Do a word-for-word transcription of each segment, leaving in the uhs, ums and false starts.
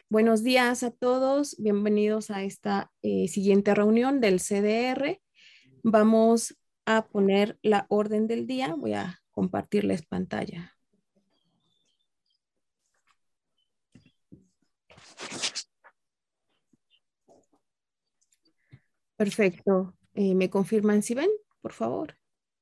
Buenos días a todos, bienvenidos a esta eh, siguiente reunión del C D R. Vamos a poner la orden del día. Voy a compartirles pantalla. Perfecto. Eh, ¿me confirman si ven, por favor?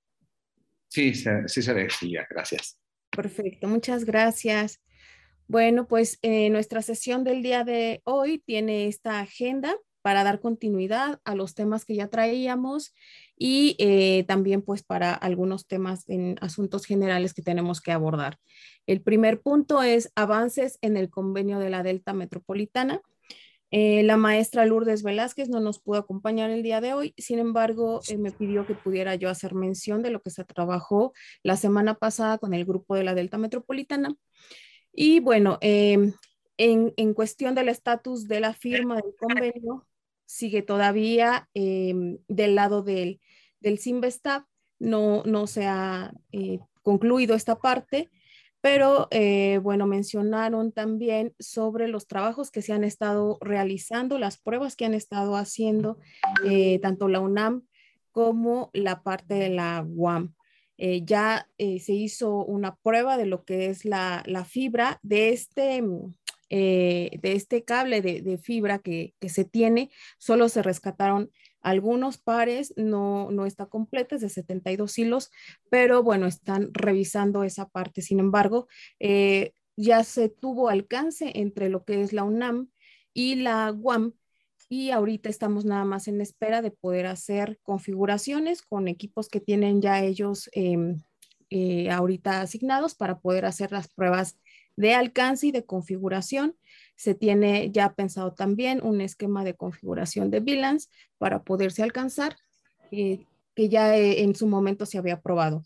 Sí, se- sí se ve, Silvia, gracias. Perfecto, muchas gracias. Bueno, pues eh, nuestra sesión del día de hoy tiene esta agenda para dar continuidad a los temas que ya traíamos y eh, también pues para algunos temas en asuntos generales que tenemos que abordar. El primer punto es avances en el convenio de la Delta Metropolitana. Eh, la maestra Lourdes Velázquez no nos pudo acompañar el día de hoy, sin embargo, eh, me pidió que pudiera yo hacer mención de lo que se trabajó la semana pasada con el grupo de la Delta Metropolitana. Y bueno, eh, en, en, cuestión del estatus de la firma del convenio, sigue todavía eh, del lado del, del Sinvestap, no, no se ha eh, concluido esta parte, pero eh, bueno, mencionaron también sobre los trabajos que se han estado realizando, las pruebas que han estado haciendo, eh, tanto la UNAM como la parte de la U A M. Eh, ya eh, se hizo una prueba de lo que es la, la fibra de este, eh, de este cable de, de fibra que, que, se tiene. Solo se rescataron algunos pares, no, no está completa, es de setenta y dos hilos, pero bueno, están revisando esa parte. Sin embargo, eh, ya se tuvo alcance entre lo que es la UNAM y la U A M, y ahorita estamos nada más en espera de poder hacer configuraciones con equipos que tienen ya ellos eh, eh, ahorita asignados para poder hacer las pruebas de alcance y de configuración. Se tiene ya pensado también un esquema de configuración de V LANs para poderse alcanzar, eh, que ya eh, en su momento se había aprobado.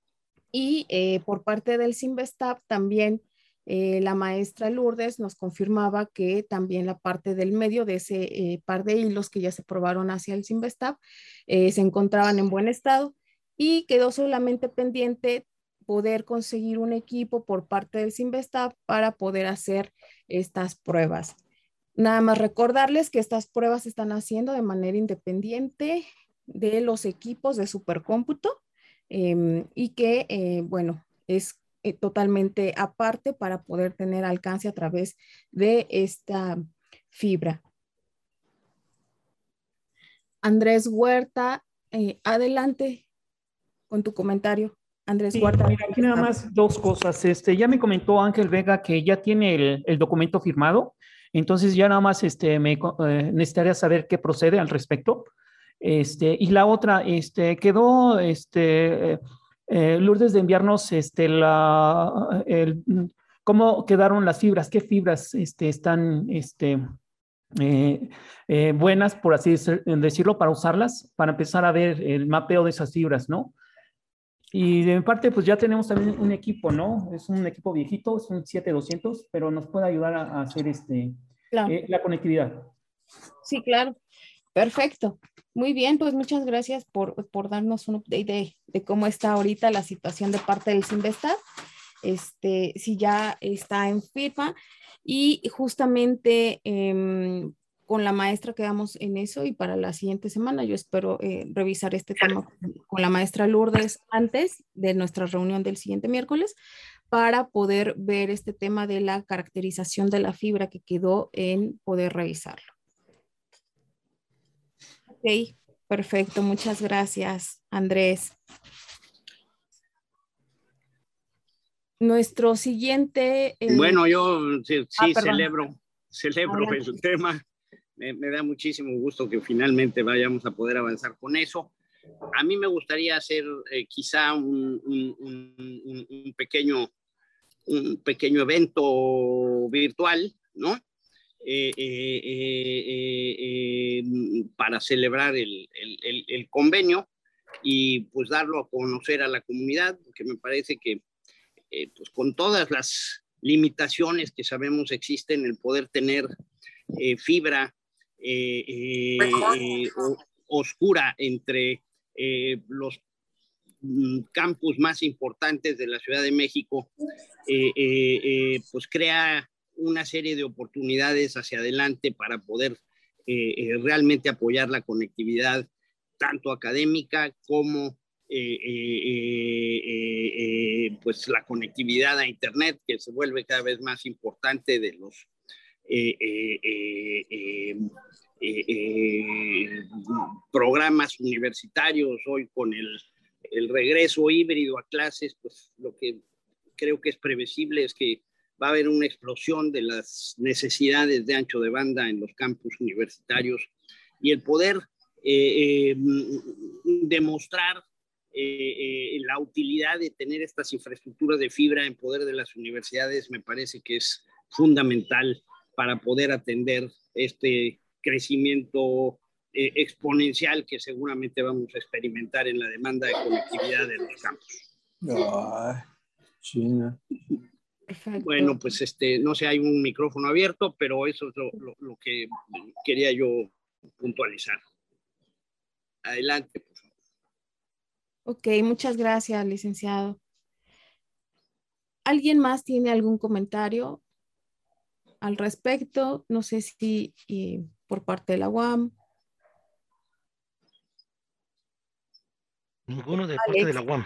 Y eh, por parte del Sinvestap también eh, la maestra Lourdes nos confirmaba que también la parte del medio de ese eh, par de hilos que ya se probaron hacia el Sinvestap eh, se encontraban en buen estado y quedó solamente pendiente poder conseguir un equipo por parte del Sinvestap para poder hacer estas pruebas. Nada más recordarles que estas pruebas se están haciendo de manera independiente de los equipos de supercómputo eh, y que, eh, bueno, es eh, totalmente aparte para poder tener alcance a través de esta fibra. Andrés Huerta, eh, adelante con tu comentario. Andrés Sí, Huerta. mira, aquí nada más dos cosas. Este, ya me comentó Ángel Vega que ya tiene el, el documento firmado, entonces ya nada más este, me eh, necesitaría saber qué procede al respecto. Este, y la otra, este, quedó este, eh, eh, Lourdes de enviarnos este, la, el, cómo quedaron las fibras, qué fibras este, están este, eh, eh, buenas, por así decirlo, para usarlas, para empezar a ver el mapeo de esas fibras, ¿no? Y de mi parte, pues ya tenemos también un equipo, ¿no? Es un equipo viejito, es un siete doscientos, pero nos puede ayudar a, a hacer este, Claro. eh, la conectividad. Sí, claro. Perfecto. Muy bien, pues muchas gracias por, por darnos un update de, de cómo está ahorita la situación de parte del Sinvestap. Este, si ya está en firma y justamente eh, con la maestra quedamos en eso y para la siguiente semana yo espero eh, revisar este tema con, con la maestra Lourdes antes de nuestra reunión del siguiente miércoles para poder ver este tema de la caracterización de la fibra que quedó en poder revisarlo. Ok, perfecto. Muchas gracias, Andrés. Nuestro siguiente... Eh... Bueno, yo sí, sí ah, celebro, celebro Adelante. el tema. Me, me da muchísimo gusto que finalmente vayamos a poder avanzar con eso. A mí me gustaría hacer eh, quizá un, un, un, un, pequeño, un pequeño evento virtual, ¿no? Eh, eh, eh, eh, para celebrar el, el, el convenio y pues darlo a conocer a la comunidad, porque me parece que eh, pues con todas las limitaciones que sabemos existen, el poder tener eh, fibra eh, eh, eh, o, oscura entre eh, los campus más importantes de la Ciudad de México, eh, eh, eh, pues crea una serie de oportunidades hacia adelante para poder eh, eh, realmente apoyar la conectividad tanto académica como eh, eh, eh, eh, pues la conectividad a Internet, que se vuelve cada vez más importante de los eh, eh, eh, eh, eh, eh, programas universitarios. Hoy con el, el regreso híbrido a clases, pues lo que creo que es previsible es que va a haber una explosión de las necesidades de ancho de banda en los campus universitarios, y el poder eh, eh, demostrar eh, eh, la utilidad de tener estas infraestructuras de fibra en poder de las universidades me parece que es fundamental para poder atender este crecimiento eh, exponencial que seguramente vamos a experimentar en la demanda de conectividad de los campus. Ay, China. Perfecto. Bueno, pues este, no sé, hay un micrófono abierto, pero eso es lo, lo, lo que quería yo puntualizar. Adelante, por favor. Ok, muchas gracias, licenciado. ¿Alguien más tiene algún comentario al respecto? No sé si eh, por parte de la U A M. Ninguno de Alex. parte de la U A M.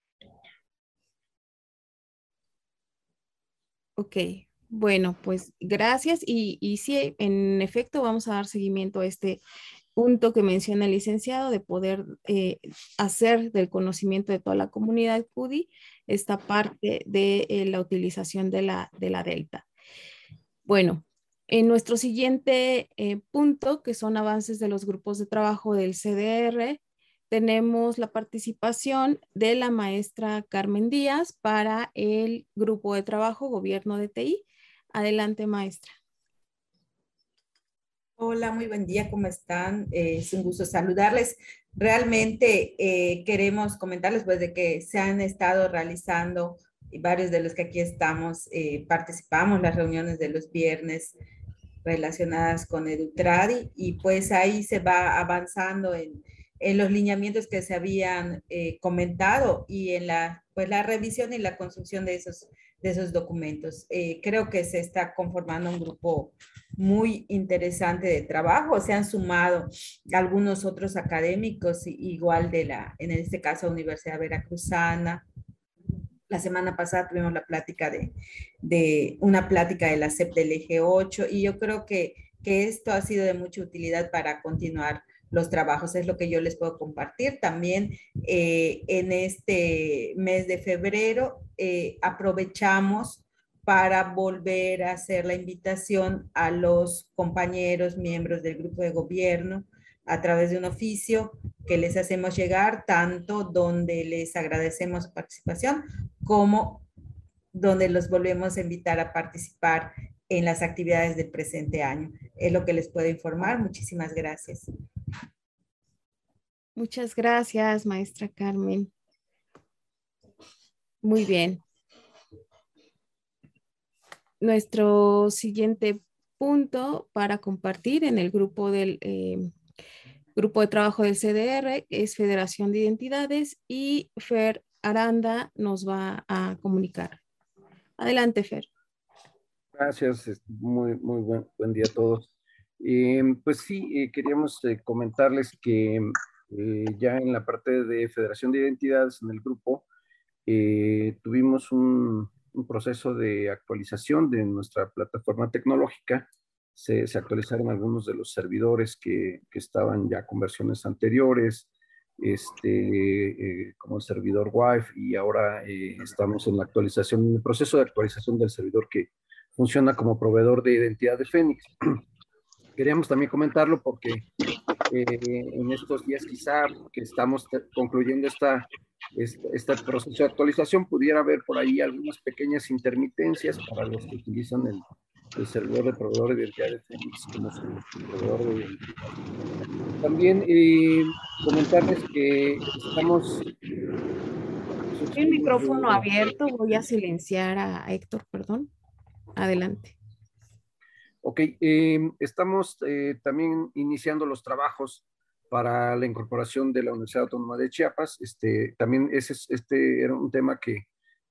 Ok, bueno, pues gracias y, y sí, en efecto vamos a dar seguimiento a este punto que menciona el licenciado de poder eh, hacer del conocimiento de toda la comunidad C U D I esta parte de eh, la utilización de la, de la Delta. Bueno, en nuestro siguiente eh, punto, que son avances de los grupos de trabajo del C D R, tenemos la participación de la maestra Carmen Díaz para el grupo de trabajo Gobierno de T I. Adelante, maestra. Hola, muy buen día, ¿cómo están? Eh, es un gusto saludarles. Realmente eh, queremos comentarles pues de que se han estado realizando, y varios de los que aquí estamos eh, participamos en las reuniones de los viernes relacionadas con EduTradi, y pues ahí se va avanzando en, en los lineamientos que se habían eh, comentado y en la, pues, la revisión y la construcción de esos, de esos documentos. Eh, creo que se está conformando un grupo muy interesante de trabajo. Se han sumado algunos otros académicos, igual de la, en este caso, Universidad Veracruzana. La semana pasada tuvimos la plática de, de una plática de la C E P del eje ocho, y yo creo que, que esto ha sido de mucha utilidad para continuar los trabajos. Es lo que yo les puedo compartir. También eh, en este mes de febrero eh, aprovechamos para volver a hacer la invitación a los compañeros, miembros del grupo de gobierno, a través de un oficio que les hacemos llegar, tanto donde les agradecemos su participación, como donde los volvemos a invitar a participar en las actividades del presente año. Es lo que les puedo informar. Muchísimas gracias. Muchas gracias, maestra Carmen. Muy bien. Nuestro siguiente punto para compartir en el grupo del eh, grupo de trabajo del C D R es Federación de Identidades, y Fer Aranda nos va a comunicar. Adelante, Fer. Gracias, muy, muy buen, buen día a todos. Eh, pues sí, eh, queríamos eh, comentarles que eh, ya en la parte de Federación de Identidades en el grupo eh, tuvimos un, un proceso de actualización de nuestra plataforma tecnológica. Se, se actualizaron algunos de los servidores que, que estaban ya con versiones anteriores, este, eh, como el servidor Wi-Fi, y ahora eh, estamos en la actualización, en el proceso de actualización del servidor que funciona como proveedor de identidad de Fénix. Queríamos también comentarlo porque eh, en estos días quizá que estamos concluyendo esta, este, este proceso de actualización, pudiera haber por ahí algunas pequeñas intermitencias para los que utilizan el, el servidor de proveedor de identidad de Fénix como su proveedor de identidad. También eh, comentarles que estamos... El micrófono abierto, voy a silenciar a Héctor, perdón. Adelante. Ok, eh, estamos eh, también iniciando los trabajos para la incorporación de la Universidad Autónoma de Chiapas. Este, también ese, este era un tema que,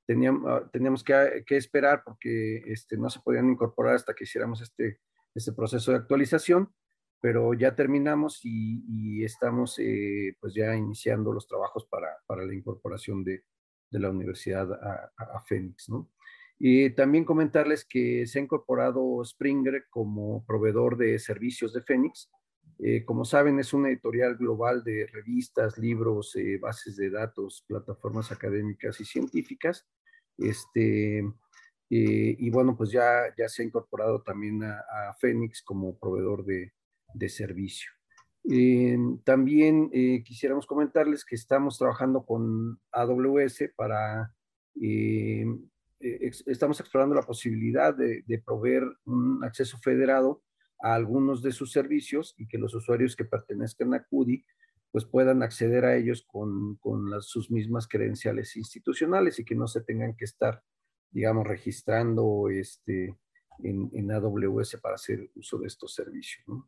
teníamos, teníamos que, que esperar porque este, no se podían incorporar hasta que hiciéramos este, este proceso de actualización, pero ya terminamos y, y estamos eh, pues ya iniciando los trabajos para, para la incorporación de, de la universidad a, a, a Fénix, ¿no? Y también comentarles que se ha incorporado Springer como proveedor de servicios de Fénix. Eh, como saben, es una editorial global de revistas, libros, eh, bases de datos, plataformas académicas y científicas. Este, eh, y bueno, pues ya, ya se ha incorporado también a, a Fénix como proveedor de, de servicio. Eh, también eh, quisiéramos comentarles que estamos trabajando con A W S para... Eh, ex, estamos explorando la posibilidad de, de proveer un acceso federado a algunos de sus servicios y que los usuarios que pertenezcan a C U D I pues puedan acceder a ellos con, con las, sus mismas credenciales institucionales y que no se tengan que estar, digamos, registrando este, en, en A W S para hacer uso de estos servicios, ¿no?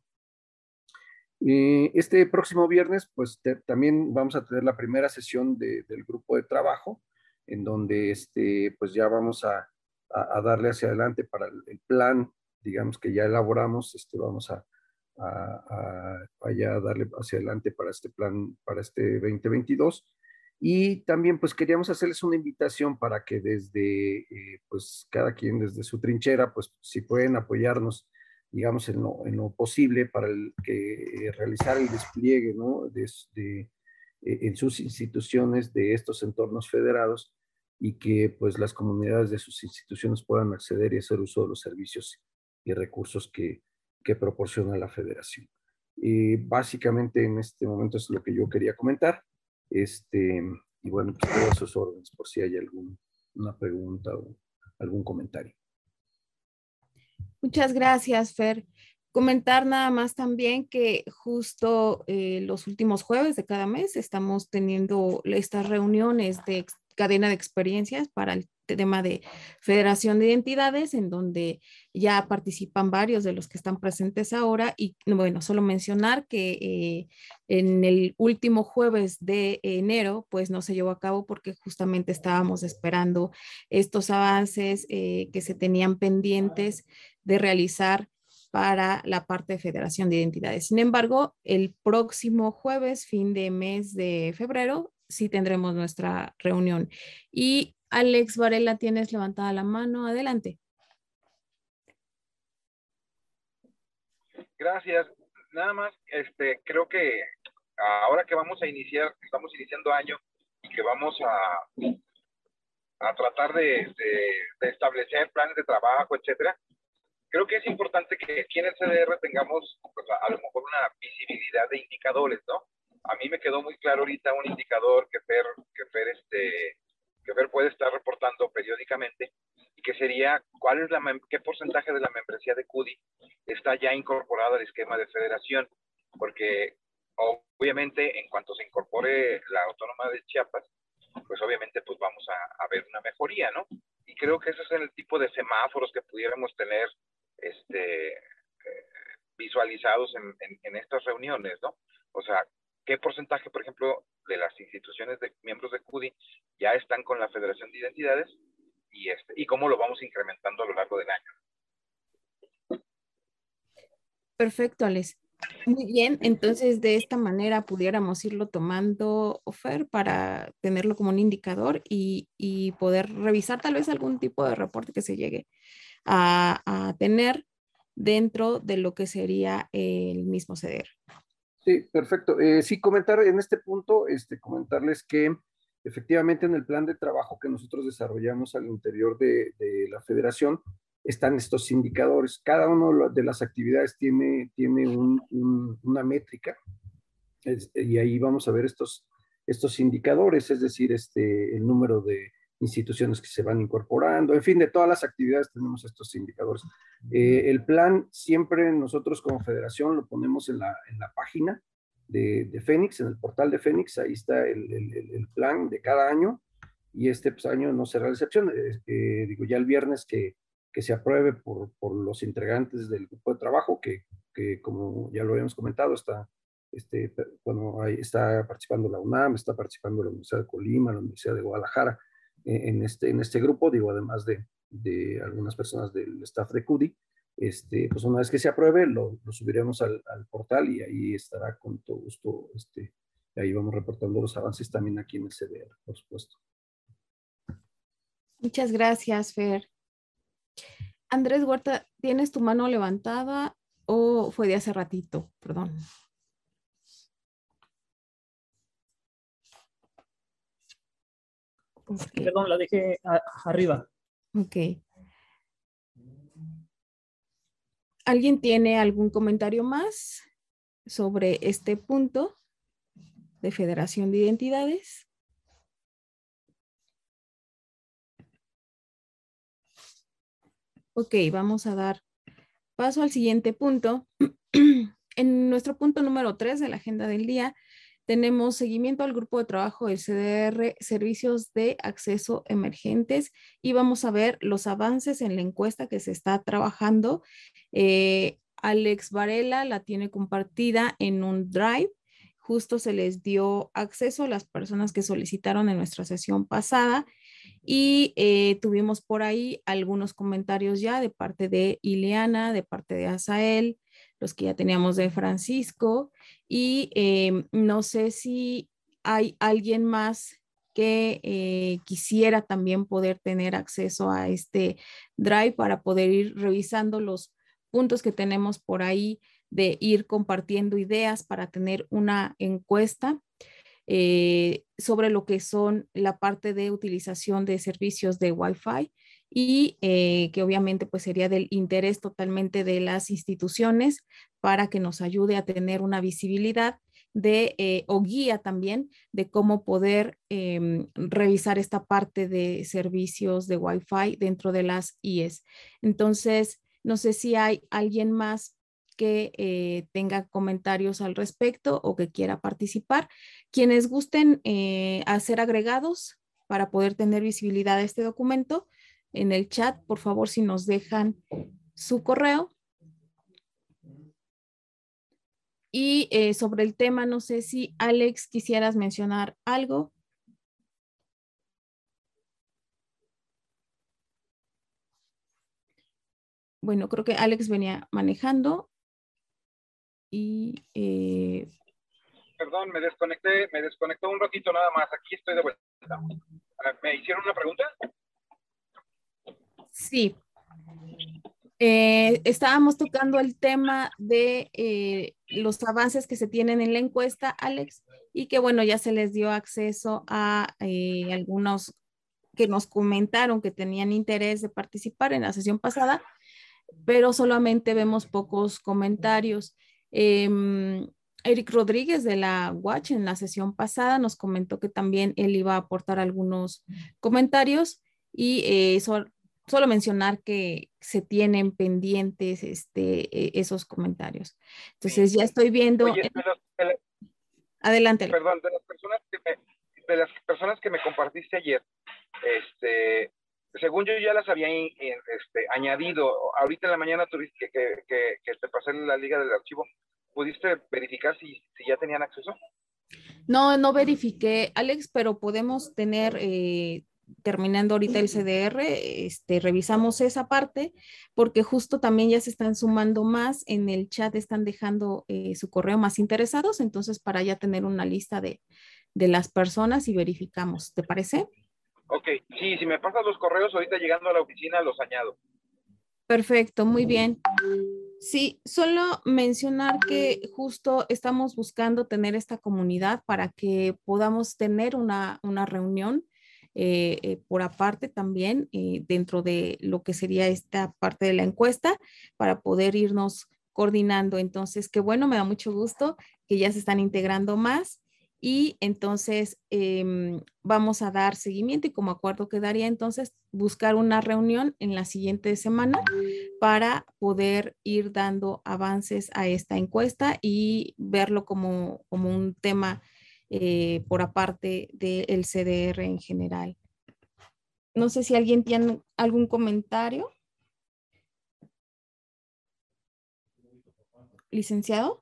Eh, este próximo viernes, pues te, también vamos a tener la primera sesión de, del grupo de trabajo, en donde este, pues ya vamos a, a, a darle hacia adelante para el, el plan, digamos que ya elaboramos, este, vamos a, a, a, a ya darle hacia adelante para este plan, para este veinte veintidós. Y también pues queríamos hacerles una invitación para que desde, eh, pues cada quien desde su trinchera, pues si pueden apoyarnos, digamos, en lo, en lo posible para el, que, eh, realizar el despliegue, ¿no? de, de, eh, en sus instituciones de estos entornos federados y que pues las comunidades de sus instituciones puedan acceder y hacer uso de los servicios y recursos que, que proporciona la federación. Eh, básicamente en este momento es lo que yo quería comentar. Este, y bueno, pues todas sus órdenes por si hay alguna pregunta o algún comentario. Muchas gracias, Fer. Comentar nada más también que justo eh, los últimos jueves de cada mes estamos teniendo estas reuniones de cadena de experiencias para el tema de federación de identidades, en donde ya participan varios de los que están presentes ahora. Y bueno, solo mencionar que eh, en el último jueves de enero, pues no se llevó a cabo porque justamente estábamos esperando estos avances eh, que se tenían pendientes de realizar para la parte de federación de identidades. Sin embargo, el próximo jueves, fin de mes de febrero, sí tendremos nuestra reunión. Y Alex Varela, tienes levantada la mano. Adelante. Gracias. Nada más, este, creo que ahora que vamos a iniciar, estamos iniciando año y que vamos a, a tratar de, de, de establecer planes de trabajo, etcétera, creo que es importante que aquí en el C D R tengamos pues, a, a lo mejor una visibilidad de indicadores, ¿no? A mí me quedó muy claro ahorita un indicador que Fer, que Fer, este, que Fer puede estar reportando periódicamente y que sería cuál es la qué porcentaje de la membresía de C U D I está ya incorporado al esquema de federación, porque obviamente en cuanto se incorpore la Autónoma de Chiapas, pues obviamente pues vamos a, a ver una mejoría, ¿no? Y creo que ese es el tipo de semáforos que pudiéramos tener este, eh, visualizados en, en, en estas reuniones, ¿no? O sea, ¿qué porcentaje, por ejemplo, de las instituciones de miembros de C U D I ya están con la Federación de Identidades y, este, y cómo lo vamos incrementando a lo largo del año? Perfecto, Alex. Muy bien, entonces de esta manera pudiéramos irlo tomando, Fer, para tenerlo como un indicador y, y poder revisar tal vez algún tipo de reporte que se llegue a, a tener dentro de lo que sería el mismo C D R. Sí, perfecto. Eh, sí, comentar en este punto, este, comentarles que efectivamente en el plan de trabajo que nosotros desarrollamos al interior de, de la federación están estos indicadores. Cada una de las actividades tiene, tiene un, un, una métrica es, y ahí vamos a ver estos, estos indicadores, es decir, este, el número de instituciones que se van incorporando, en fin, de todas las actividades tenemos estos indicadores. Eh, el plan siempre nosotros como federación lo ponemos en la, en la página de, de Fénix, en el portal de Fénix, ahí está el, el, el plan de cada año y este pues, año no será la excepción. Eh, eh, digo, ya el viernes que, que se apruebe por, por los integrantes del grupo de trabajo, que, que como ya lo habíamos comentado, está, este, bueno, ahí está participando la UNAM, está participando la Universidad de Colima, la Universidad de Guadalajara, en, este, en este grupo, digo, además de, de algunas personas del staff de C U D I. Este, pues una vez que se apruebe, lo, lo subiremos al, al portal y ahí estará con todo gusto. Este, ahí vamos reportando los avances también aquí en el C D R, por supuesto. Muchas gracias, Fer. Andrés Huerta, ¿tienes tu mano levantada o fue de hace ratito? Perdón. Okay. Perdón, la dejé a, arriba. Ok. ¿Alguien tiene algún comentario más sobre este punto de federación de identidades? Ok, vamos a dar paso al siguiente punto. En nuestro punto número tres de la agenda del día, tenemos seguimiento al grupo de trabajo del C D R, servicios de acceso emergentes, y vamos a ver los avances en la encuesta que se está trabajando. Eh, Alex Varela la tiene compartida en un Drive. Justo se les dio acceso a las personas que solicitaron en nuestra sesión pasada y eh, tuvimos por ahí algunos comentarios ya de parte de Ileana, de parte de Asael, los que ya teníamos de Francisco, y eh, no sé si hay alguien más que eh, quisiera también poder tener acceso a este Drive para poder ir revisando los puntos que tenemos por ahí, de ir compartiendo ideas para tener una encuesta eh, sobre lo que son la parte de utilización de servicios de Wi-Fi y eh, que obviamente pues sería del interés totalmente de las instituciones para que nos ayude a tener una visibilidad de, eh, o guía también de cómo poder eh, revisar esta parte de servicios de Wi-Fi dentro de las I E S. Entonces, no sé si hay alguien más que eh, tenga comentarios al respecto o que quiera participar. Quienes gusten eh, hacer agregados para poder tener visibilidad a este documento, en el chat, por favor, si nos dejan su correo. Y eh, sobre el tema, no sé si Alex quisieras mencionar algo. Bueno, creo que Alex venía manejando y... Eh... Perdón, me desconecté, me desconectó un ratito nada más. Aquí estoy de vuelta. ¿Me hicieron una pregunta? Sí. Eh, estábamos tocando el tema de eh, los avances que se tienen en la encuesta, Alex, y que bueno, ya se les dio acceso a eh, algunos que nos comentaron que tenían interés de participar en la sesión pasada, pero solamente vemos pocos comentarios. Eh, Eric Rodríguez de la Watch en la sesión pasada nos comentó que también él iba a aportar algunos comentarios y eh, so, solo mencionar que se tienen pendientes este, esos comentarios. Entonces ya estoy viendo... Oye, de los, de la, adelante. Perdón, de las personas que me, de las personas que me compartiste ayer, este, según yo ya las había este, añadido. Ahorita en la mañana tuviste que, que, que, que te pasé la liga del archivo. ¿Pudiste verificar si, si ya tenían acceso? No, no verifiqué, Alex, pero podemos tener, eh, terminando ahorita el C D R, este, revisamos esa parte, porque justo también ya se están sumando más, en el chat están dejando eh, su correo más interesados, entonces para ya tener una lista de, de las personas y verificamos, ¿te parece? Ok, sí, si me pasas los correos ahorita llegando a la oficina los añado. Perfecto, muy bien. Sí, solo mencionar que justo estamos buscando tener esta comunidad para que podamos tener una, una reunión eh, eh, por aparte también eh, dentro de lo que sería esta parte de la encuesta para poder irnos coordinando. Entonces, qué bueno, me da mucho gusto que ya se están integrando más. Y entonces eh, vamos a dar seguimiento y como acuerdo quedaría entonces buscar una reunión en la siguiente semana para poder ir dando avances a esta encuesta y verlo como, como un tema eh, por aparte del C D R en general. No sé si alguien tiene algún comentario. Licenciado.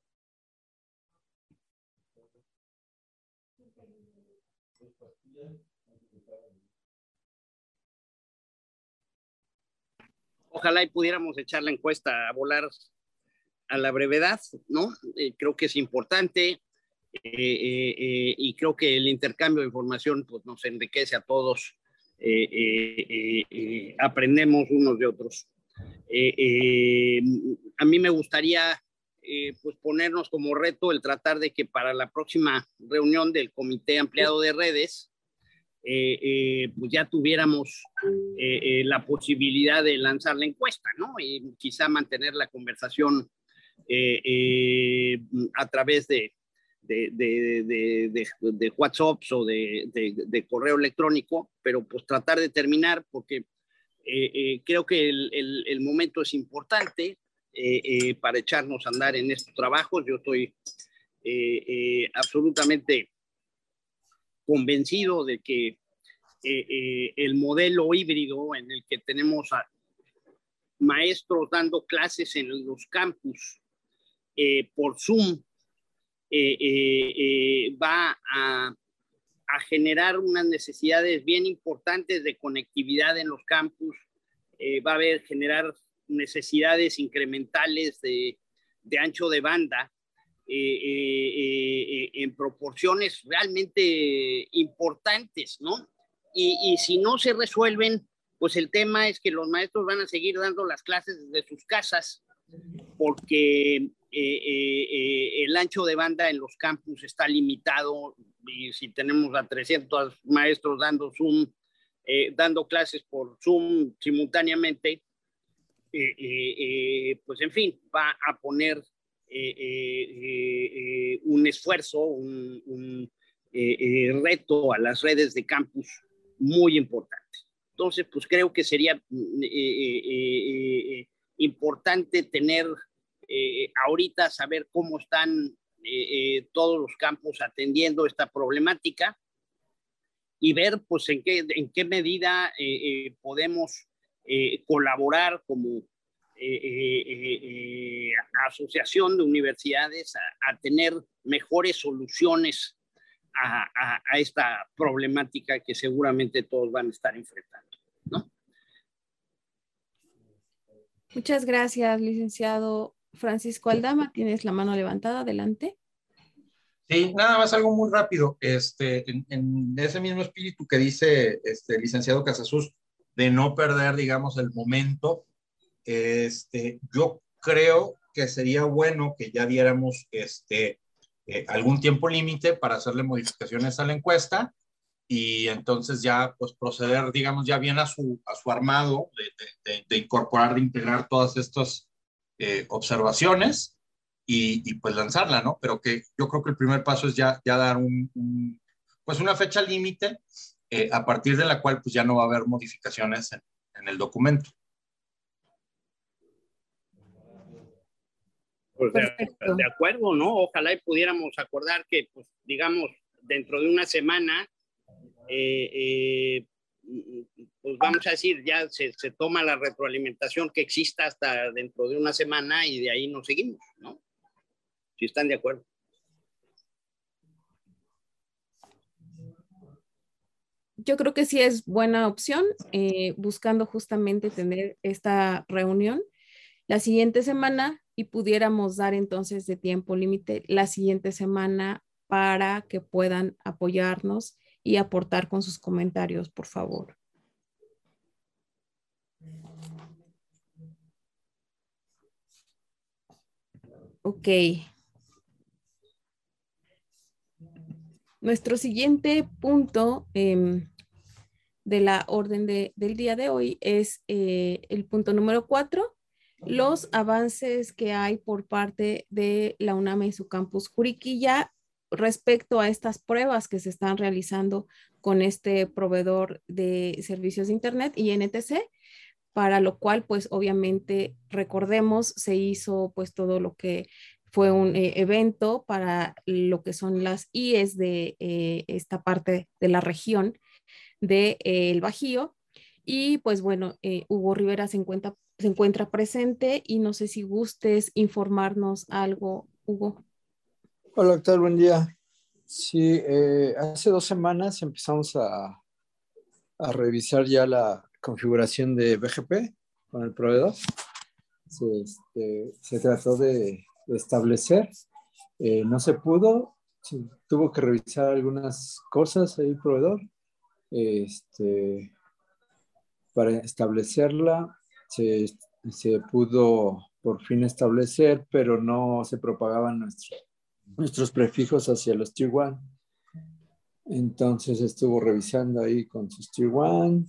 ojalá y pudiéramos echar la encuesta a volar a la brevedad, ¿no? Eh, creo que es importante eh, eh, eh, y creo que el intercambio de información pues, nos enriquece a todos, eh, eh, eh, eh, aprendemos unos de otros. Eh, eh, a mí me gustaría eh, pues ponernos como reto el tratar de que para la próxima reunión del Comité Ampliado de Redes eh, eh, pues ya tuviéramos eh, eh, la posibilidad de lanzar la encuesta, ¿no? Y quizá mantener la conversación eh, eh, a través de, de, de, de, de, de WhatsApp o de, de, de correo electrónico, pero pues tratar de terminar porque eh, eh, creo que el, el, el momento es importante eh, eh, para echarnos a andar en estos trabajos. Yo estoy eh, eh, absolutamente convencido de que eh, eh, el modelo híbrido en el que tenemos a maestros dando clases en los campus eh, por Zoom eh, eh, eh, va a, a generar unas necesidades bien importantes de conectividad en los campus, eh, va a haber generar necesidades incrementales de, de ancho de banda eh, eh, eh, en proporciones realmente importantes, ¿no? Y, y si no se resuelven, pues el tema es que los maestros van a seguir dando las clases desde sus casas porque eh, eh, eh, el ancho de banda en los campus está limitado y si tenemos a trescientos maestros dando Zoom, eh, dando clases por Zoom simultáneamente, eh, eh, eh, pues en fin, va a poner eh, eh, eh, un esfuerzo, un, un eh, eh, reto a las redes de campus muy importante. Entonces, pues creo que sería eh, eh, eh, eh, importante tener eh, ahorita, saber cómo están eh, eh, todos los campos atendiendo esta problemática y ver pues en qué, en qué medida eh, eh, podemos eh, colaborar como eh, eh, eh, asociación de universidades a, a tener mejores soluciones a, a, a esta problemática que seguramente todos van a estar enfrentando, ¿no? Muchas gracias, licenciado Francisco Aldama. Tienes la mano levantada, adelante. Sí, nada más algo muy rápido. Este, en, en ese mismo espíritu que dice este licenciado Casasus, de no perder, digamos, el momento, este, yo creo que sería bueno que ya diéramos este, eh, algún tiempo límite para hacerle modificaciones a la encuesta y entonces ya pues proceder, digamos, ya bien a su, a su armado de, de, de incorporar, de integrar todas estas eh, observaciones y, y pues lanzarla, ¿no? Pero que yo creo que el primer paso es ya, ya dar un, un, pues una fecha límite eh, a partir de la cual pues ya no va a haber modificaciones en, en el documento. Pues de, de acuerdo, ¿no? Ojalá y pudiéramos acordar que, pues, digamos, dentro de una semana, eh, eh, pues vamos a decir, ya se, se toma la retroalimentación que exista hasta dentro de una semana y de ahí nos seguimos, ¿no? Si están de acuerdo. Yo creo que sí es buena opción, eh, buscando justamente tener esta reunión la siguiente semana y pudiéramos dar entonces de tiempo límite la siguiente semana para que puedan apoyarnos y aportar con sus comentarios, por favor. Ok. Nuestro siguiente punto eh, de la orden de, del día de hoy es eh, el punto número cuatro, los avances que hay por parte de la UNAM y su campus Juriquilla respecto a estas pruebas que se están realizando con este proveedor de servicios de Internet I N T C, para lo cual pues obviamente recordemos se hizo pues todo lo que fue un eh, evento para lo que son las I Es de eh, esta parte de la región del de, eh, Bajío. Y pues bueno, eh, Hugo Rivera se encuentra, se encuentra presente y no sé si gustes informarnos algo, Hugo. Hola, ¿qué tal? Buen día. Sí, eh, hace dos semanas empezamos a, a revisar ya la configuración de B G P con el proveedor. Se, este, se trató de, de establecer, eh, no se pudo, se tuvo que revisar algunas cosas ahí el proveedor, este, para establecerla, se, se pudo por fin establecer, pero no se propagaban nuestros, nuestros prefijos hacia los tier one. Entonces estuvo revisando ahí con sus tier one.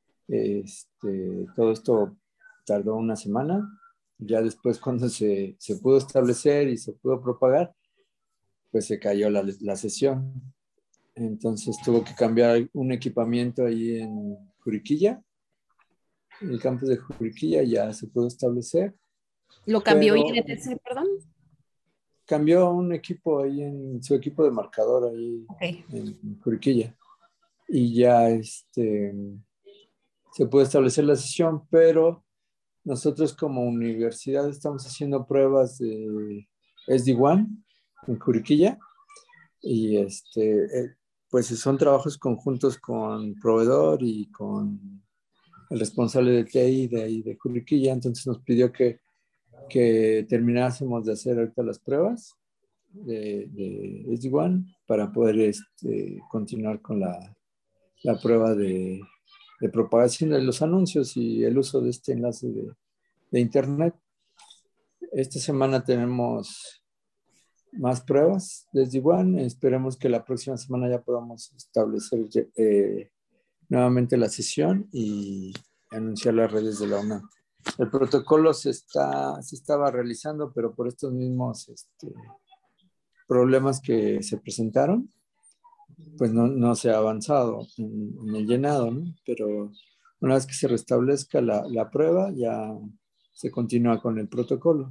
Este, todo esto tardó una semana. Ya después, cuando se, se pudo establecer y se pudo propagar, pues se cayó la, la sesión. Entonces tuvo que cambiar un equipamiento ahí en Juriquilla. En el campus de Juriquilla ya se pudo establecer. ¿Lo cambió pero I N T C, perdón? Cambió un equipo ahí en su equipo de marcador ahí Okay. en Juriquilla. Y ya este, se pudo establecer la sesión, pero nosotros como universidad estamos haciendo pruebas de S D uno en Juriquilla y este, eh, pues son trabajos conjuntos con proveedor y con el responsable de T I de ahí de Juriquilla. Entonces nos pidió que, que terminásemos de hacer ahorita las pruebas de, de S D uno para poder este, continuar con la, la prueba de, de propagación de los anuncios y el uso de este enlace de, de internet. Esta semana tenemos más pruebas de S D uno. Esperemos que la próxima semana ya podamos establecer eh, nuevamente la sesión y anunciar las redes de la UNAM. El protocolo se, está, se estaba realizando, pero por estos mismos este, problemas que se presentaron, pues no, no se ha avanzado en, en el llenado, ¿no? Pero una vez que se restablezca la, la prueba, ya se continúa con el protocolo.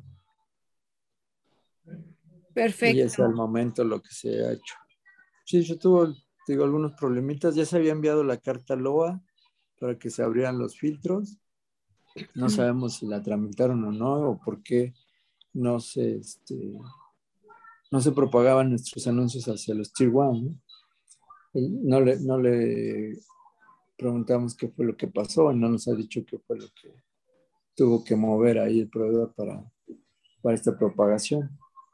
Perfecto. Y es al momento lo que se ha hecho. Sí, yo tuve, digo, algunos problemitas. Ya se había enviado la carta L O A para que se abrieran los filtros. No sabemos si la tramitaron o no, o por qué no se, este, no se propagaban nuestros anuncios hacia los tier one, ¿no? No le, no le preguntamos qué fue lo que pasó y no nos ha dicho qué fue lo que tuvo que mover ahí el proveedor para, para esta propagación.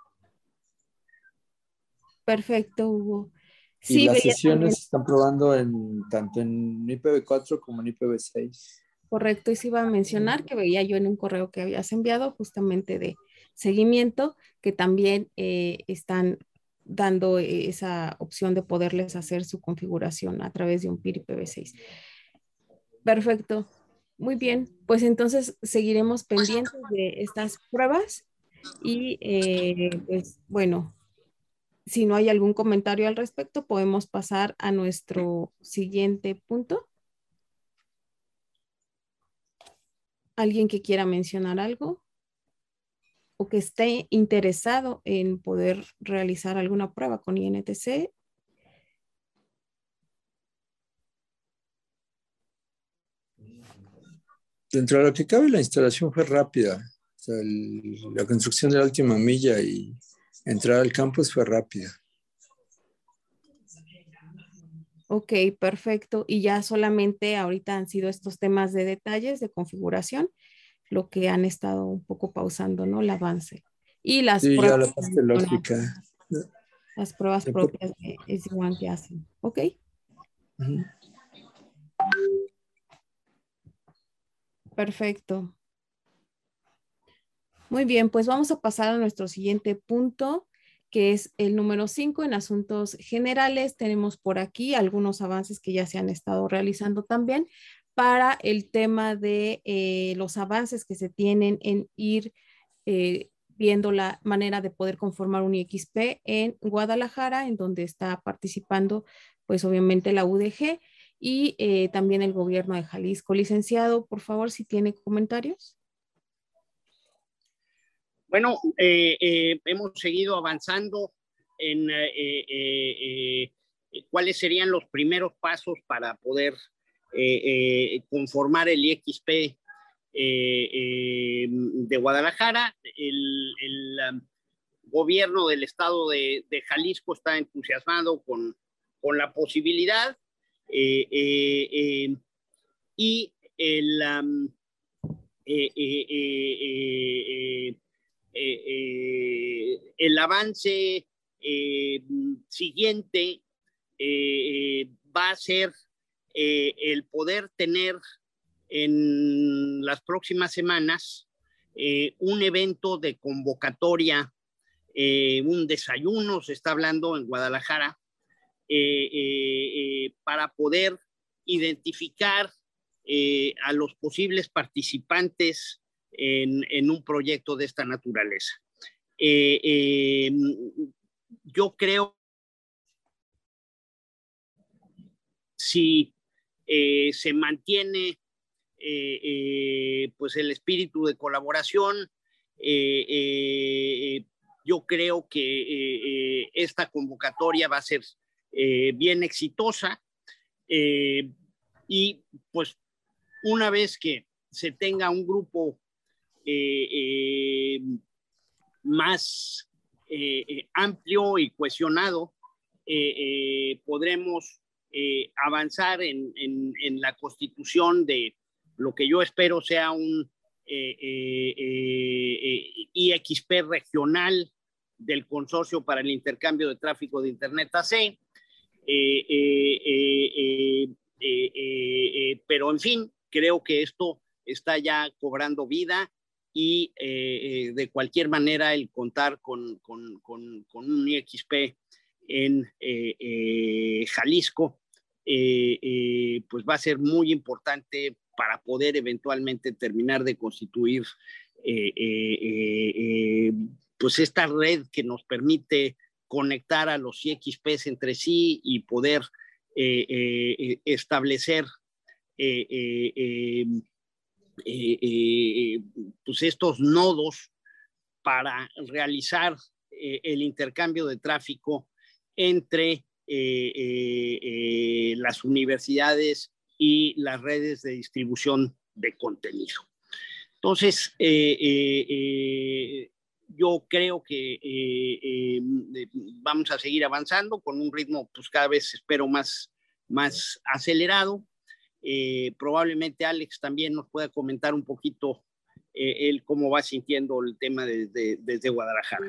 Perfecto, Hugo. Y Sí, las veía sesiones también. se están probando en, tanto en I P v cuatro como en I P v seis. Correcto, y se iba a mencionar que veía yo en un correo que habías enviado justamente de seguimiento, que también eh, están dando esa opción de poderles hacer su configuración a través de un P I R I P v seis. Perfecto, muy bien. Pues entonces seguiremos pendientes de estas pruebas y eh, pues bueno, si no hay algún comentario al respecto, podemos pasar a nuestro siguiente punto. ¿Alguien que quiera mencionar algo o que esté interesado en poder realizar alguna prueba con I N T C? Dentro de lo que cabe, la instalación fue rápida. O sea, el, la construcción de la última milla y entrar al campus fue rápida. Ok, perfecto. Y ya solamente ahorita han sido estos temas de detalles de configuración, lo que han estado un poco pausando, ¿no? El avance. Y las Sí, ya pruebas, la parte lógica. las pruebas De propias de S D uno que hacen. Ok. Uh-huh. Perfecto. Muy bien, pues vamos a pasar a nuestro siguiente punto, que es el número cinco en asuntos generales. Tenemos por aquí algunos avances que ya se han estado realizando también para el tema de eh, los avances que se tienen en ir eh, viendo la manera de poder conformar un I X P en Guadalajara, en donde está participando, pues obviamente la U D G y eh, también el gobierno de Jalisco. Licenciado, por favor, si tiene comentarios. Bueno, eh, eh, hemos seguido avanzando en eh, eh, eh, cuáles serían los primeros pasos para poder eh, eh, conformar el I X P eh, eh, de Guadalajara. El, el um, gobierno del estado de, de Jalisco está entusiasmado con, con la posibilidad eh, eh, eh, y el... Um, eh, eh, eh, eh, eh, el avance eh, siguiente eh, va a ser eh, el poder tener en las próximas semanas eh, un evento de convocatoria, eh, un desayuno, se está hablando en Guadalajara, eh, eh, eh, para poder identificar eh, a los posibles participantes en, en un proyecto de esta naturaleza. Eh, eh, yo creo si eh, se mantiene eh, eh, pues el espíritu de colaboración, eh, eh, yo creo que eh, eh, esta convocatoria va a ser eh, bien exitosa, eh, y pues una vez que se tenga un grupo eh, eh, más eh, eh, amplio y cohesionado, eh, eh, podremos eh, avanzar en, en, en la constitución de lo que yo espero sea un eh, eh, eh, I X P regional del Consorcio para el Intercambio de Tráfico de Internet A C. Eh, eh, eh, eh, eh, eh, pero en fin, creo que esto está ya cobrando vida y eh, eh, de cualquier manera el contar con, con, con, con un I X P en eh, eh, Jalisco eh, eh, pues va a ser muy importante para poder eventualmente terminar de constituir eh, eh, eh, pues esta red que nos permite conectar a los I X Ps entre sí y poder eh, eh, establecer eh, eh, eh, eh, eh, pues estos nodos para realizar eh, el intercambio de tráfico entre eh, eh, eh, las universidades y las redes de distribución de contenido. Entonces, eh, eh, eh, yo creo que eh, eh, vamos a seguir avanzando con un ritmo, pues cada vez espero más, más acelerado. Eh, probablemente Alex también nos pueda comentar un poquito eh, él cómo va sintiendo el tema desde, desde Guadalajara.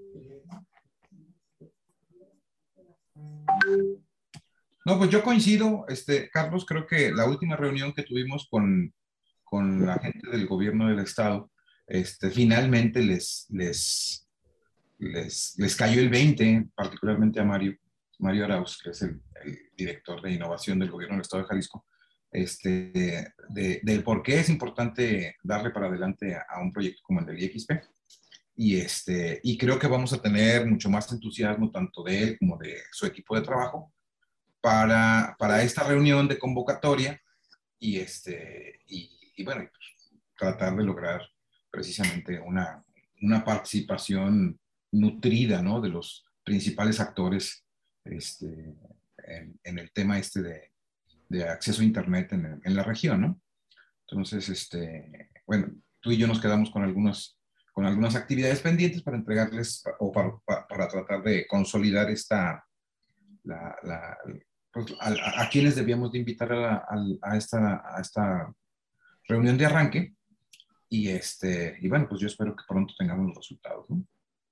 No, pues yo coincido, este, Carlos, creo que la última reunión que tuvimos con, con la gente del gobierno del estado, este, finalmente les, les, les, les cayó el veinte, particularmente a Mario, Mario Arauz, que es el, el director de innovación del gobierno del estado de Jalisco, este, de, del por qué es importante darle para adelante a, a un proyecto como el del I X P. Y, este, y creo que vamos a tener mucho más entusiasmo tanto de él como de su equipo de trabajo para, para esta reunión de convocatoria y, este, y, y bueno, pues, tratar de lograr precisamente una, una participación nutrida, ¿no?, de los principales actores este, en, en el tema este de, de acceso a Internet en, en la región, ¿no? Entonces, este, bueno, tú y yo nos quedamos con algunos con algunas actividades pendientes para entregarles o para, para, para tratar de consolidar esta, la, la, pues, a, a quienes debíamos de invitar a, la, a, a, esta, a esta reunión de arranque y, este, y bueno, pues yo espero que pronto tengamos los resultados, ¿no?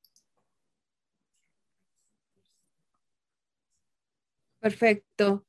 Perfecto.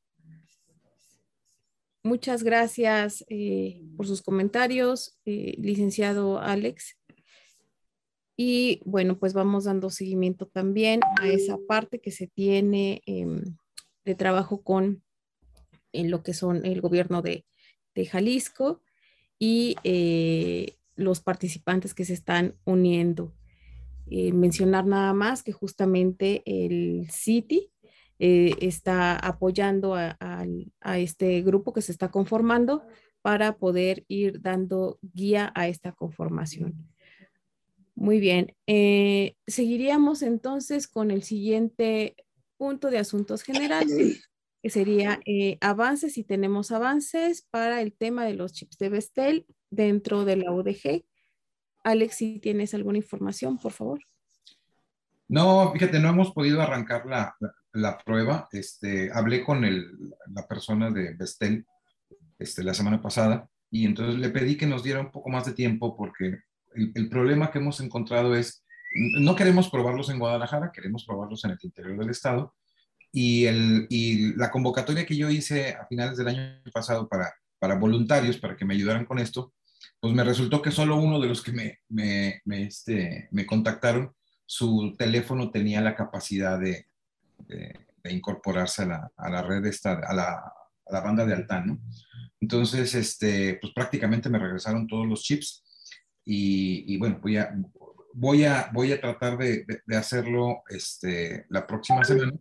Muchas gracias eh, por sus comentarios, eh, licenciado Alex. Y bueno, pues vamos dando seguimiento también a esa parte que se tiene eh, de trabajo con en lo que son el gobierno de, de Jalisco y eh, los participantes que se están uniendo. Eh, mencionar nada más que justamente el C I T I eh, está apoyando a, a, a este grupo que se está conformando para poder ir dando guía a esta conformación. Muy bien, eh, seguiríamos entonces con el siguiente punto de asuntos generales, que sería eh, avances, y tenemos avances para el tema de los chips de Vestel dentro de la U D G. Alex, si tienes alguna información, por favor. No, fíjate, no hemos podido arrancar la, la, la prueba. Este, hablé con el, la persona de Vestel este, la semana pasada y entonces le pedí que nos diera un poco más de tiempo porque el, el problema que hemos encontrado es, no queremos probarlos en Guadalajara, queremos probarlos en el interior del estado, y, el, y la convocatoria que yo hice a finales del año pasado para, para voluntarios, para que me ayudaran con esto, pues me resultó que solo uno de los que me, me, me, este, me contactaron, su teléfono tenía la capacidad de, de, de incorporarse a la, a la red, esta, a, la, a la banda de Altán, ¿no? Entonces, este, pues prácticamente me regresaron todos los chips y, y bueno, voy a, voy a, voy a tratar de, de, de hacerlo este, la próxima semana.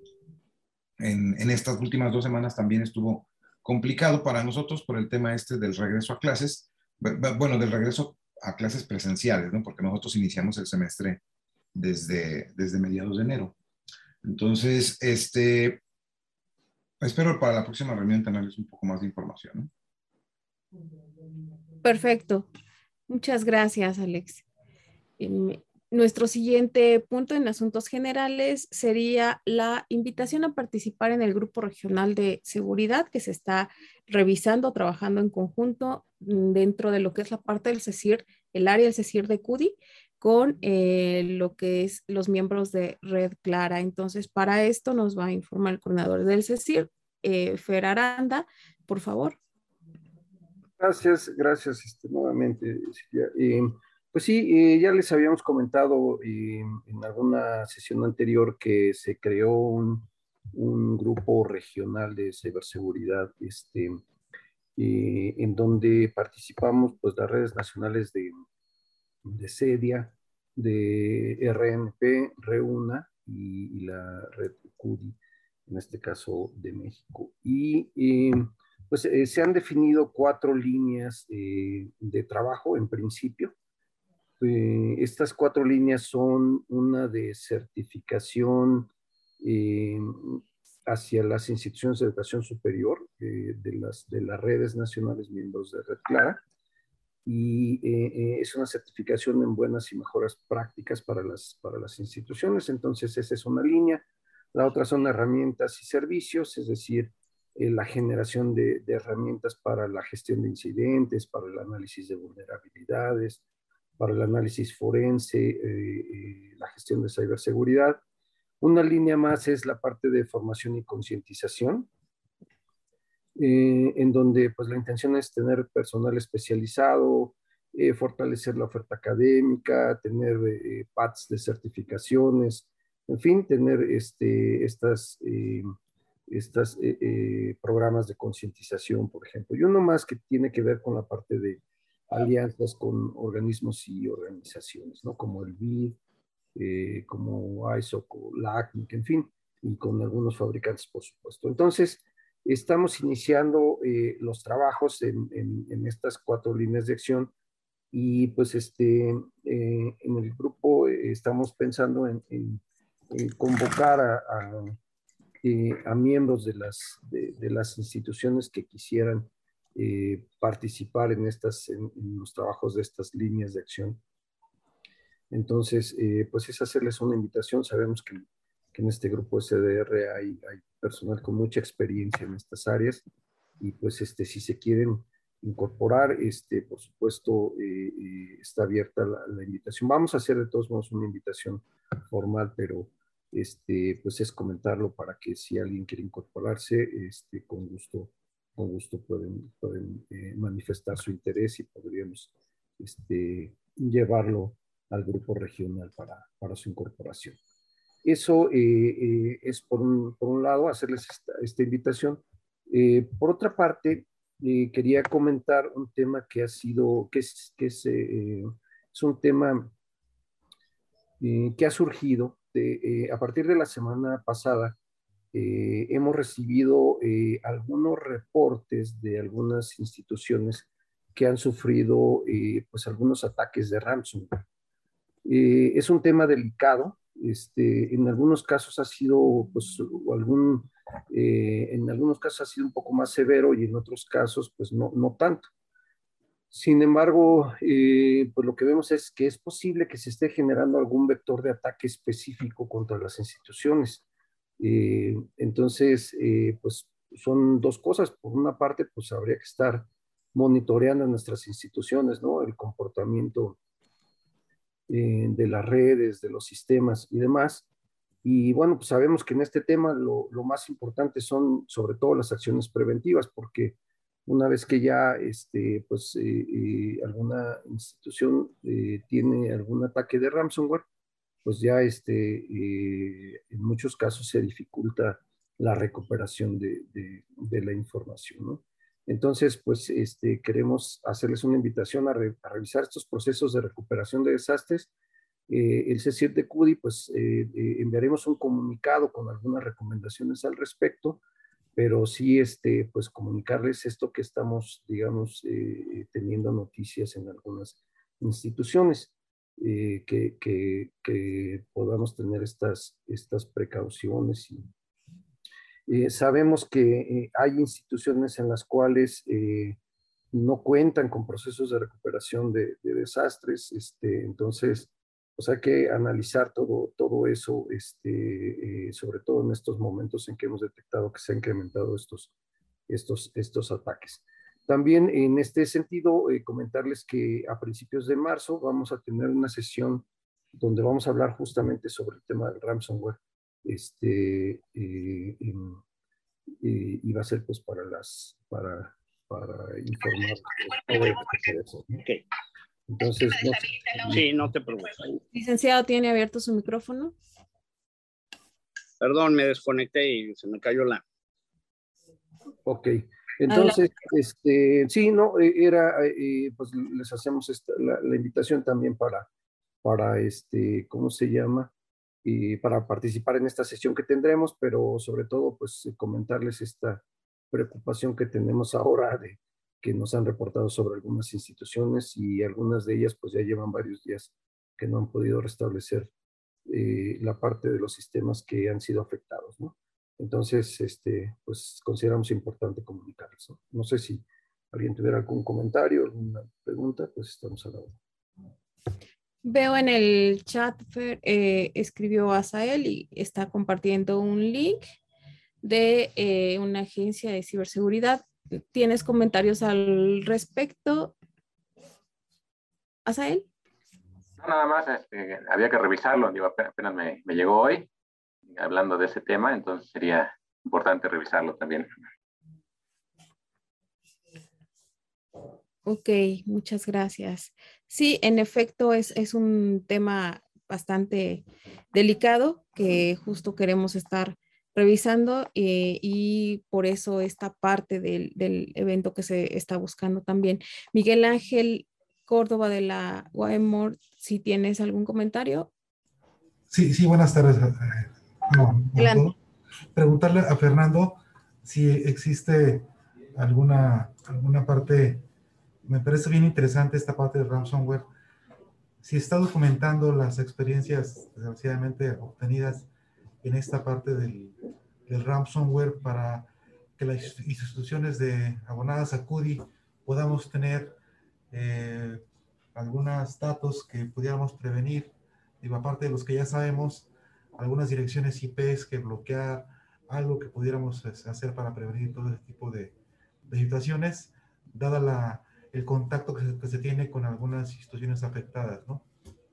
En, en estas últimas dos semanas también estuvo complicado para nosotros por el tema este del regreso a clases, bueno, del regreso a clases presenciales, ¿no? Porque nosotros iniciamos el semestre desde, desde mediados de enero. Entonces, este, espero para la próxima reunión tenerles un poco más de información, ¿no? Perfecto. Muchas gracias, Alex. Eh, nuestro siguiente punto en asuntos generales sería la invitación a participar en el Grupo Regional de Seguridad que se está revisando, trabajando en conjunto dentro de lo que es la parte del CECIR, el área del CECIR de CUDI, con eh, lo que es los miembros de Red Clara. Entonces, para esto nos va a informar el coordinador del CECIR, eh, Fer Aranda, por favor. Gracias, gracias este, nuevamente, Silvia. Eh, pues sí, eh, ya les habíamos comentado eh, en alguna sesión anterior que se creó un, un grupo regional de ciberseguridad, este, eh, en donde participamos pues las redes nacionales de, de CEDIA, de R N P, REUNA y, y la red CUDI, en este caso de México. Y eh, pues eh, se han definido cuatro líneas eh, de trabajo en principio. Eh, estas cuatro líneas son una de certificación eh, hacia las instituciones de educación superior eh, de, las, de las redes nacionales miembros de Red Clara, y eh, eh, es una certificación en buenas y mejoras prácticas para las, para las instituciones. Entonces esa es una línea. La otra son herramientas y servicios, es decir, eh, la generación de, de herramientas para la gestión de incidentes, para el análisis de vulnerabilidades, para el análisis forense, eh, eh, la gestión de ciberseguridad. Una línea más es la parte de formación y concientización, eh, en donde pues la intención es tener personal especializado, eh, fortalecer la oferta académica, tener eh, P A Ts de certificaciones, en fin, tener este, estas, eh, estas eh, eh, programas de concientización, por ejemplo. Y uno más que tiene que ver con la parte de alianzas con organismos y organizaciones, ¿no? Como el B I D, eh, como I S O C, la A C N I C, en fin, y con algunos fabricantes, por supuesto. Entonces, estamos iniciando eh, los trabajos en, en, en estas cuatro líneas de acción y pues este, eh, en el grupo eh, estamos pensando en, en, en convocar a, a, eh, a miembros de las, de, de las instituciones que quisieran eh, participar en, estas, en, en los trabajos de estas líneas de acción. Entonces, eh, pues es hacerles una invitación. Sabemos que, que en este grupo S D R hay, hay personal con mucha experiencia en estas áreas y pues este, si se quieren incorporar, este, por supuesto, eh, eh, está abierta la, la invitación. Vamos a hacer de todos modos una invitación formal, pero este, pues es comentarlo para que si alguien quiere incorporarse, este, con gusto, con gusto pueden, pueden eh, manifestar su interés y podríamos este, llevarlo al grupo regional para, para su incorporación. Eso eh, eh, es por un, por un lado, hacerles esta, esta invitación. Eh, por otra parte, eh, quería comentar un tema que ha sido, que es, que es, eh, es un tema eh, que ha surgido de, eh, a partir de la semana pasada. Eh, hemos recibido eh, algunos reportes de algunas instituciones que han sufrido eh, pues algunos ataques de ransomware. Eh, es un tema delicado. Este, en algunos casos ha sido, pues, algún, eh, en algunos casos ha sido un poco más severo y en otros casos, pues, no, no tanto. Sin embargo, eh, pues lo que vemos es que es posible que se esté generando algún vector de ataque específico contra las instituciones. Eh, entonces, eh, pues, son dos cosas. Por una parte, pues, habría que estar monitoreando nuestras instituciones, ¿no? El comportamiento eh, de las redes, de los sistemas y demás. Y bueno, pues sabemos que en este tema lo, lo más importante son sobre todo las acciones preventivas, porque una vez que ya este, pues, eh, eh, alguna institución eh, tiene algún ataque de ransomware, pues ya este, eh, en muchos casos se dificulta la recuperación de, de, de la información, ¿no? Entonces, pues este, queremos hacerles una invitación a, re, a revisar estos procesos de recuperación de desastres. Eh, el C siete de CUDI, pues eh, eh, enviaremos un comunicado con algunas recomendaciones al respecto, pero sí, este, pues comunicarles esto que estamos, digamos, eh, teniendo noticias en algunas instituciones, eh, que, que, que podamos tener estas, estas precauciones. Y, eh, sabemos que eh, hay instituciones en las cuales eh, no cuentan con procesos de recuperación de, de desastres, este, entonces, pues hay que analizar todo, todo eso, este, eh, sobre todo en estos momentos en que hemos detectado que se han incrementado estos, estos, estos ataques. También en este sentido, eh, comentarles que a principios de marzo vamos a tener una sesión donde vamos a hablar justamente sobre el tema del ransomware, este, eh, en, eh, y va a ser pues para las, para, para informar todo eso, ¿no? Okay. Entonces, no, sí, no te preocupes. Licenciado, ¿tiene abierto su micrófono? Perdón, me desconecté y se me cayó la... Ok, entonces, este, sí, no, era, eh, pues les hacemos esta, la, la invitación también para, para, este, ¿cómo se llama? Y para participar en esta sesión que tendremos, pero sobre todo, pues, comentarles esta preocupación que tenemos ahora de que nos han reportado sobre algunas instituciones y algunas de ellas, pues, ya llevan varios días que no han podido restablecer eh, la parte de los sistemas que han sido afectados, ¿no? Entonces, este, pues consideramos importante comunicarles, ¿no? No sé si alguien tuviera algún comentario, alguna pregunta, pues estamos a la hora. Veo en el chat, Fer, eh, escribió Asael y está compartiendo un link de eh, una agencia de ciberseguridad. ¿Tienes comentarios al respecto, Asael? No, nada más, este, había que revisarlo, digo, apenas me, me llegó hoy, hablando de ese tema, entonces sería importante revisarlo también. Ok, muchas gracias. Sí, en efecto es, es un tema bastante delicado que justo queremos estar revisando eh, y por eso esta parte del, del evento que se está buscando también. Miguel Ángel Córdoba de la U A M O R, si tienes algún comentario. Sí, sí, buenas tardes. No, no, preguntarle a Fernando si existe alguna, alguna parte, me parece bien interesante esta parte de ransomware, si está documentando las experiencias desgraciadamente obtenidas en esta parte del, del ransomware para que las instituciones de abonadas a CUDI podamos tener eh, algunos datos que pudiéramos prevenir, y aparte de los que ya sabemos, algunas direcciones I P que bloquear, algo que pudiéramos hacer para prevenir todo este tipo de, de situaciones, dada la, el contacto que se, que se tiene con algunas instituciones afectadas, ¿no?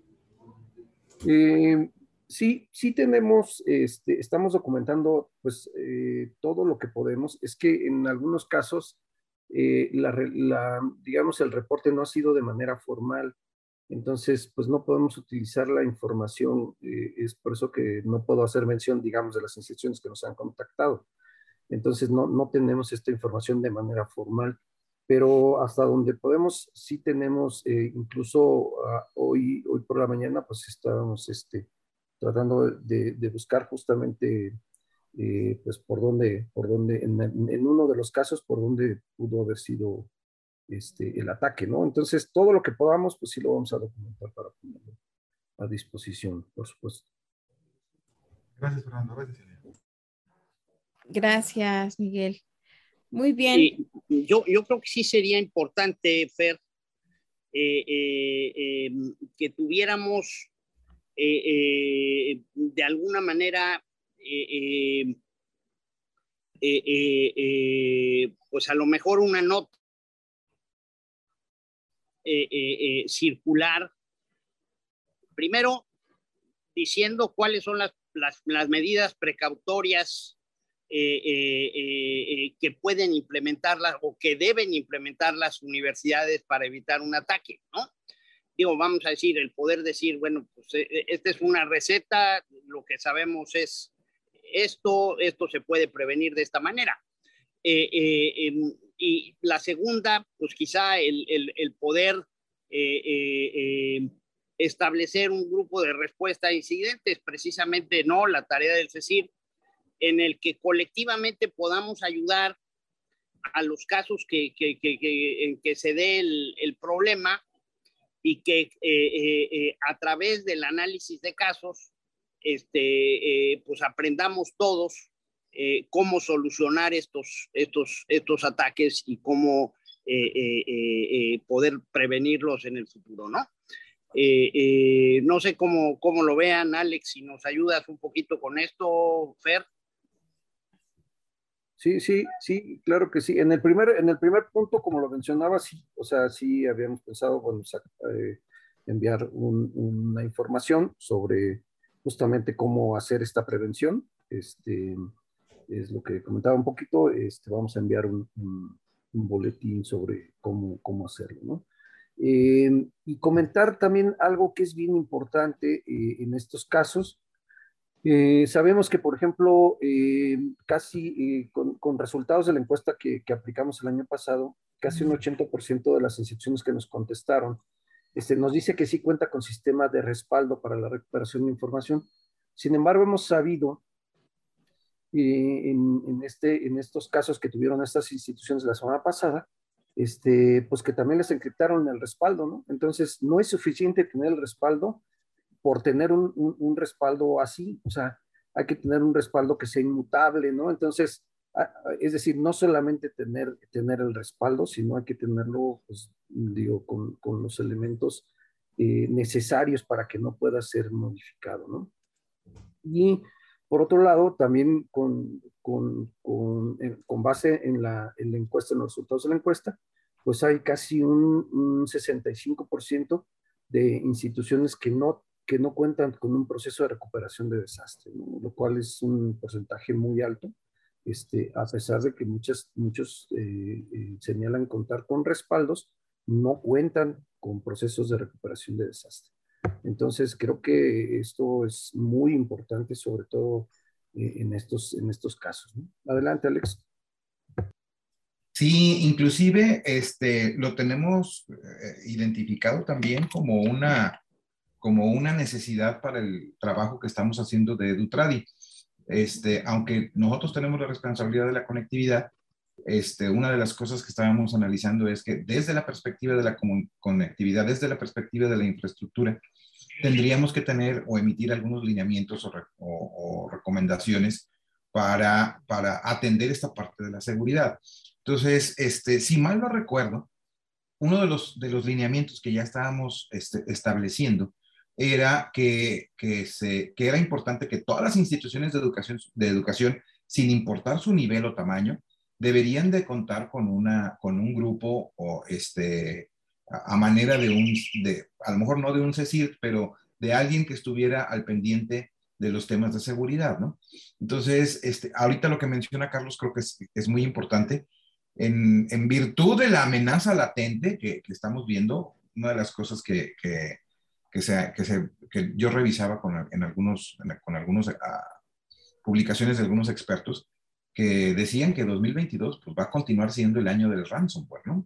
Eh, sí, sí tenemos, este, estamos documentando pues eh, todo lo que podemos. Es que en algunos casos, eh, la, la, digamos, el reporte no ha sido de manera formal. Entonces, pues no podemos utilizar la información, eh, es por eso que no puedo hacer mención, digamos, de las instituciones que nos han contactado. Entonces, no, no tenemos esta información de manera formal, pero hasta donde podemos, sí tenemos, eh, incluso uh, hoy, hoy por la mañana, pues estábamos este, tratando de, de buscar justamente, eh, pues por dónde, por dónde en, en uno de los casos, por dónde pudo haber sido Este, el ataque, ¿no? Entonces, todo lo que podamos, pues sí lo vamos a documentar para ponerlo a disposición, por supuesto. Gracias, Fernando. Gracias, Silvia. Gracias, Miguel. Muy bien. Sí, yo, yo creo que sí sería importante, Fer, eh, eh, eh, que tuviéramos eh, eh, de alguna manera eh, eh, eh, eh, pues a lo mejor una nota eh, eh, eh, circular, primero diciendo cuáles son las, las, las medidas precautorias eh, eh, eh, que pueden implementarlas o que deben implementar las universidades para evitar un ataque, ¿no? Digo, vamos a decir, el poder decir, bueno, pues eh, esta es una receta, lo que sabemos es esto, esto se puede prevenir de esta manera. Eh, eh, eh, y la segunda, pues quizá el, el, el poder eh, eh, eh, establecer un grupo de respuesta a incidentes, precisamente no la tarea del CECIR, en el que colectivamente podamos ayudar a los casos que, que, que, que, en que se dé el, el problema y que eh, eh, eh, a través del análisis de casos este, eh, pues aprendamos todos eh, cómo solucionar estos, estos, estos ataques y cómo eh, eh, eh, poder prevenirlos en el futuro, ¿no? Eh, eh, no sé cómo, cómo lo vean, Alex, si nos ayudas un poquito con esto, Fer. Sí, sí, sí, claro que sí. En el primer, en el primer punto, como lo mencionaba, sí, o sea, sí habíamos pensado, bueno, eh, enviar un, una información sobre justamente cómo hacer esta prevención. Este, es lo que comentaba un poquito, este, vamos a enviar un, un, un boletín sobre cómo, cómo hacerlo, ¿no? Eh, y comentar también algo que es bien importante eh, en estos casos. Eh, sabemos que, por ejemplo, eh, casi eh, con, con resultados de la encuesta que, que aplicamos el año pasado, casi un ochenta por ciento de las instituciones que nos contestaron este, nos dice que sí cuenta con sistema de respaldo para la recuperación de información. Sin embargo, hemos sabido eh, en, en, este, en estos casos que tuvieron estas instituciones la semana pasada, este, pues que también les encriptaron el respaldo, ¿no? Entonces, no es suficiente tener el respaldo por tener un, un, un respaldo así, o sea, hay que tener un respaldo que sea inmutable, ¿no? Entonces, a, es decir, no solamente tener, tener el respaldo, sino hay que tenerlo, pues, digo, con, con los elementos eh, necesarios para que no pueda ser modificado, ¿no? Y, por otro lado, también con, con, con, con base en la, en la encuesta, en los resultados de la encuesta, pues hay casi un, un sesenta y cinco por ciento de instituciones que no que no cuentan con un proceso de recuperación de desastre, ¿no? Lo cual es un porcentaje muy alto, este, a pesar de que muchas, muchos eh, eh, señalan contar con respaldos, no cuentan con procesos de recuperación de desastre. Entonces, creo que esto es muy importante, sobre todo eh, en, estos, en estos casos, ¿no? Adelante, Alex. Sí, inclusive este, lo tenemos eh, identificado también como una como una necesidad para el trabajo que estamos haciendo de EduTradi. Este, aunque nosotros tenemos la responsabilidad de la conectividad, este, una de las cosas que estábamos analizando es que desde la perspectiva de la conectividad, desde la perspectiva de la infraestructura, tendríamos que tener o emitir algunos lineamientos o, re, o, o recomendaciones para, para atender esta parte de la seguridad. Entonces, este, si mal no recuerdo, uno de los, de los lineamientos que ya estábamos este, estableciendo era que, que, se, que era importante que todas las instituciones de educación, de educación, sin importar su nivel o tamaño, deberían de contar con, una, con un grupo o este, a, a manera de un, de, a lo mejor no de un CECIR, pero de alguien que estuviera al pendiente de los temas de seguridad, ¿no? Entonces, este, ahorita lo que menciona Carlos creo que es, es muy importante. En, en virtud de la amenaza latente que, que estamos viendo, una de las cosas que, que Que, se, que, se, que yo revisaba con, en algunos, en, con algunas uh, publicaciones de algunos expertos que decían que dos mil veintidós pues, va a continuar siendo el año del ransomware, ¿no?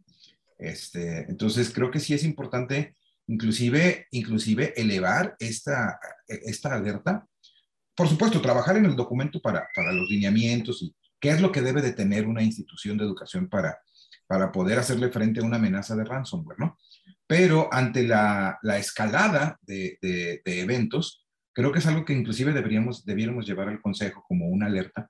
Este, entonces creo que sí es importante inclusive, inclusive elevar esta, esta alerta. Por supuesto, trabajar en el documento para, para los lineamientos y qué es lo que debe de tener una institución de educación para, para poder hacerle frente a una amenaza de ransomware, ¿no? Pero ante la, la escalada de, de, de eventos, creo que es algo que inclusive deberíamos, debiéramos llevar al Consejo como una alerta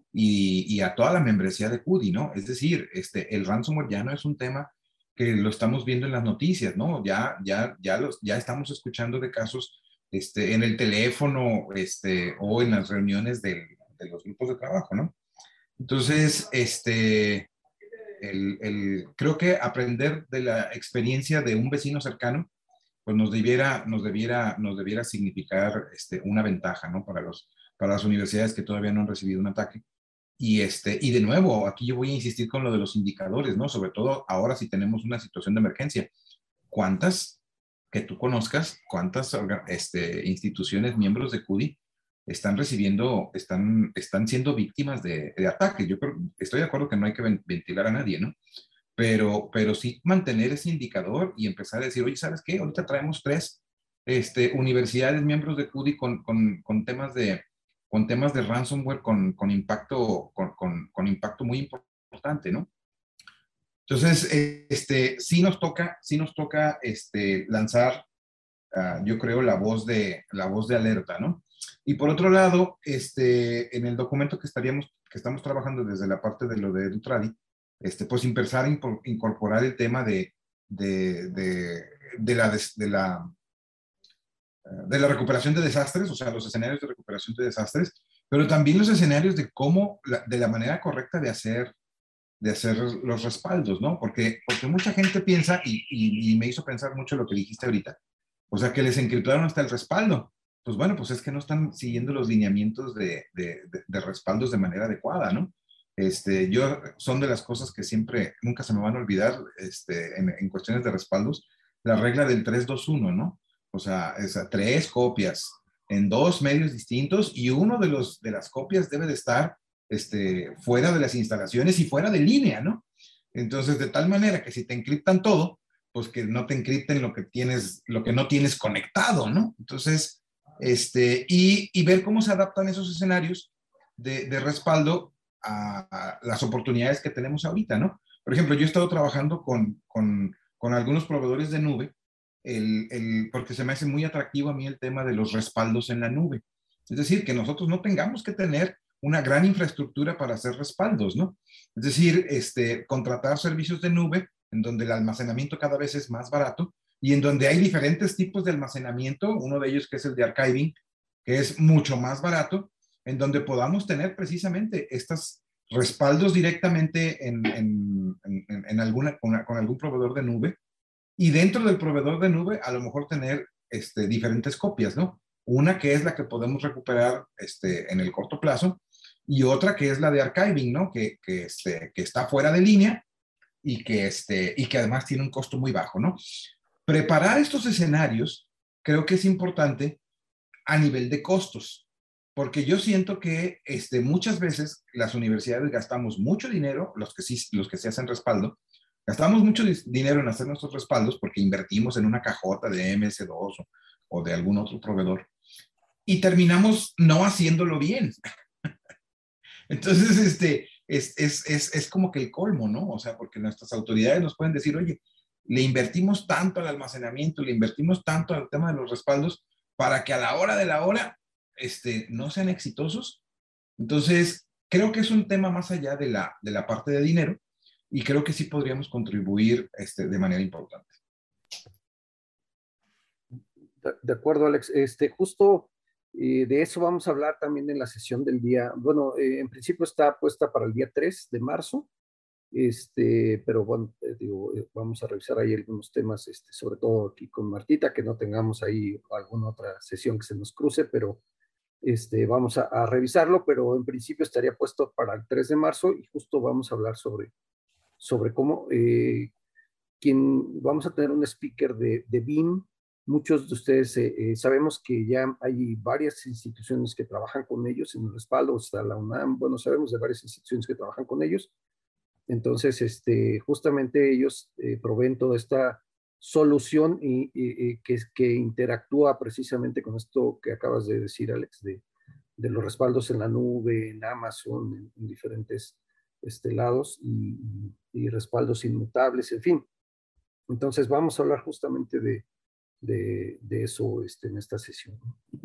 y, y a toda la membresía de C U D I, ¿no? Es decir, este, el ransomware ya no es un tema que lo estamos viendo en las noticias, ¿no? Ya, ya, ya, los, ya estamos escuchando de casos este, en el teléfono este, o en las reuniones de, de los grupos de trabajo, ¿no? Entonces, este... el, el, creo que aprender de la experiencia de un vecino cercano, pues nos debiera, nos debiera, nos debiera significar este, una ventaja, ¿no? Para, los, para las universidades que todavía no han recibido un ataque. Y, este, y de nuevo, aquí yo voy a insistir con lo de los indicadores, ¿no? Sobre todo ahora si tenemos una situación de emergencia. ¿Cuántas, que tú conozcas, cuántas este, instituciones, miembros de C U D I están recibiendo, están, están siendo víctimas de, de ataques? Yo creo, estoy de acuerdo que no hay que ventilar a nadie, ¿no? Pero, pero sí mantener ese indicador y empezar a decir, oye, ¿sabes qué? Ahorita traemos tres este, universidades, miembros de C U D I con, con, con temas de con temas de ransomware con, con, impacto, con, con, con impacto muy importante, ¿no? Entonces, este, sí nos toca, sí nos toca este, lanzar, uh, yo creo, la voz, de, la voz de alerta, ¿no? Y por otro lado, este, en el documento que, estaríamos, que estamos trabajando desde la parte de lo de Edutradi, este, pues empezar a incorporar el tema de, de, de, de la... De la de la recuperación de desastres, o sea, los escenarios de recuperación de desastres, pero también los escenarios de cómo, de la manera correcta de hacer, de hacer los respaldos, ¿no? Porque, porque mucha gente piensa, y, y, y me hizo pensar mucho lo que dijiste ahorita, o sea, que les encriptaron hasta el respaldo. Pues bueno, pues es que no están siguiendo los lineamientos de, de, de, de respaldos de manera adecuada, ¿no? Este, yo, son de las cosas que siempre, nunca se me van a olvidar, este, en, en cuestiones de respaldos, la regla del tres dos uno, ¿no? O sea, es a tres copias en dos medios distintos y uno de, los, de las copias debe de estar este, fuera de las instalaciones y fuera de línea, ¿no? Entonces, de tal manera que si te encriptan todo, pues que no te encripten lo que tienes, lo que no tienes conectado, ¿no? Entonces, este, y, y ver cómo se adaptan esos escenarios de, de respaldo a, a las oportunidades que tenemos ahorita, ¿no? Por ejemplo, yo he estado trabajando con, con, con algunos proveedores de nube, El, el, porque se me hace muy atractivo a mí el tema de los respaldos en la nube. Es decir, que nosotros no tengamos que tener una gran infraestructura para hacer respaldos, ¿no? Es decir, este, contratar servicios de nube en donde el almacenamiento cada vez es más barato y en donde hay diferentes tipos de almacenamiento, uno de ellos que es el de archiving, que es mucho más barato, en donde podamos tener precisamente estos respaldos directamente en, en, en, en alguna, con, con algún proveedor de nube. Y dentro del proveedor de nube, a lo mejor tener este, diferentes copias, ¿no? Una que es la que podemos recuperar este, en el corto plazo y otra que es la de archiving, ¿no? Que, que, este, que está fuera de línea y que, este, y que además tiene un costo muy bajo, ¿no? Preparar estos escenarios creo que es importante a nivel de costos, porque yo siento que este, muchas veces las universidades gastamos mucho dinero, los que sí, los que se hacen respaldo, gastamos mucho dinero en hacer nuestros respaldos porque invertimos en una cajota de eme ese dos o, o de algún otro proveedor y terminamos no haciéndolo bien. Entonces, este, es, es, es, es como que el colmo, ¿no? O sea, porque nuestras autoridades nos pueden decir, oye, le invertimos tanto al almacenamiento, le invertimos tanto al tema de los respaldos para que a la hora de la hora este, no sean exitosos. Entonces, creo que es un tema más allá de la, de la parte de dinero. Y creo que sí podríamos contribuir este, de manera importante. De, de acuerdo, Alex. Este, justo eh, de eso vamos a hablar también en la sesión del día. Bueno, eh, en principio está puesta para el día tres de marzo, este, pero bueno, eh, digo, eh, vamos a revisar ahí algunos temas, este, sobre todo aquí con Martita, que no tengamos ahí alguna otra sesión que se nos cruce, pero este, vamos a, a revisarlo, pero en principio estaría puesto para el tres de marzo y justo vamos a hablar sobre sobre cómo eh, quien, vamos a tener un speaker de, de B I M. Muchos de ustedes eh, eh, sabemos que ya hay varias instituciones que trabajan con ellos en el respaldo, está la UNAM, bueno, sabemos de varias instituciones que trabajan con ellos. Entonces, este, justamente ellos eh, proveen toda esta solución y, y, y que, que interactúa precisamente con esto que acabas de decir, Alex, de, de los respaldos en la nube, en Amazon, en, en diferentes este, lados y, y respaldos inmutables, en fin. Entonces vamos a hablar justamente de, de, de eso este, en esta sesión.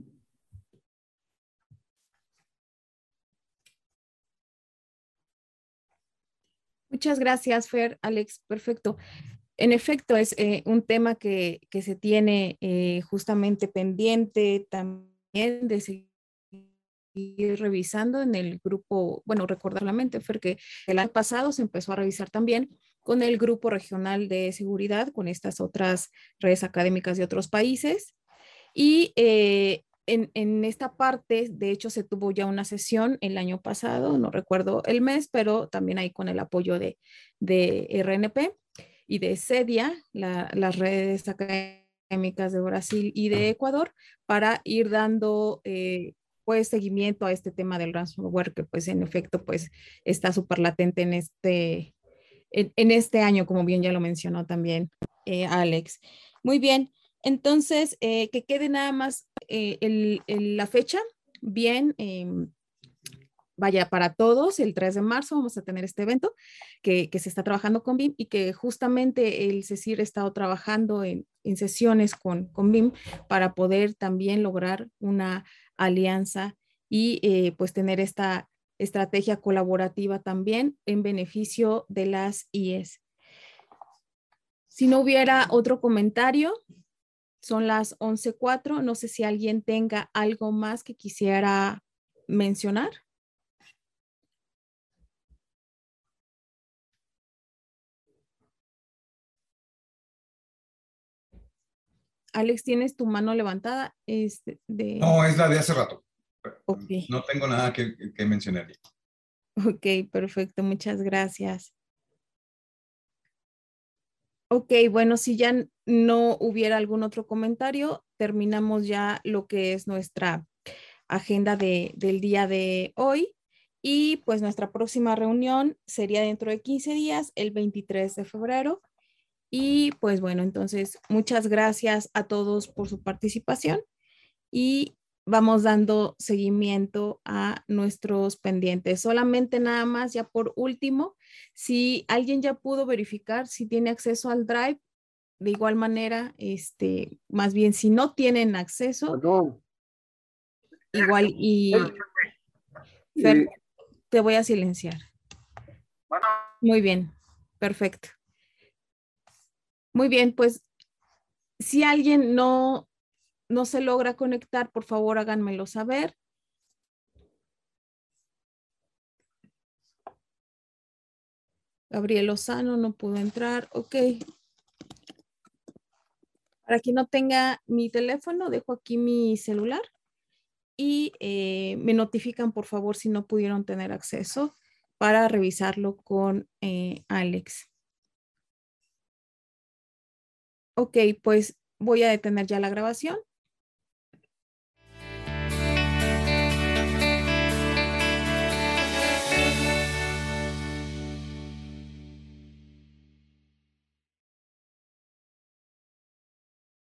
Muchas gracias, Fer, Alex, perfecto. En efecto, es eh, un tema que, que se tiene eh, justamente pendiente también de seguir seguir revisando en el grupo, bueno, recordar la mente, Fer, que el año pasado se empezó a revisar también con el grupo regional de seguridad, con estas otras redes académicas de otros países. Y eh, en, en esta parte, de hecho, se tuvo ya una sesión el año pasado, no recuerdo el mes, pero también ahí con el apoyo de, de R N P y de CEDIA, la, las redes académicas de Brasil y de Ecuador, para ir dando eh, pues seguimiento a este tema del ransomware, que pues en efecto pues está súper latente en este, en, en este año, como bien ya lo mencionó también eh, Alex. Muy bien. Entonces, eh, que quede nada más eh, el, el, la fecha bien, eh, vaya, para todos, el tres de marzo vamos a tener este evento que, que se está trabajando con B I M y que justamente el CECIR ha estado trabajando en, en sesiones con, con B I M para poder también lograr una alianza y eh, pues tener esta estrategia colaborativa también en beneficio de las I E S. Si no hubiera otro comentario, son las once cuatro. No sé si alguien tenga algo más que quisiera mencionar. Alex, ¿tienes tu mano levantada? Es de, de... No, es la de hace rato. Okay. No tengo nada que, que mencionar. Ok, perfecto. Muchas gracias. Ok, bueno, si ya no hubiera algún otro comentario, terminamos ya lo que es nuestra agenda de, del día de hoy. Y pues nuestra próxima reunión sería dentro de quince días, el veintitrés de febrero. Y pues bueno, entonces muchas gracias a todos por su participación y vamos dando seguimiento a nuestros pendientes. Solamente nada más, ya por último, si alguien ya pudo verificar si tiene acceso al Drive, de igual manera, este, más bien si no tienen acceso, no. igual y Fer, te voy a silenciar. Muy bien, perfecto. Muy bien, pues si alguien no, no se logra conectar, por favor háganmelo saber. Gabriel Lozano no pudo entrar, ok. Para quien no tenga mi teléfono, dejo aquí mi celular y eh, me notifican por favor si no pudieron tener acceso para revisarlo con eh, Alex. Ok, pues voy a detener ya la grabación.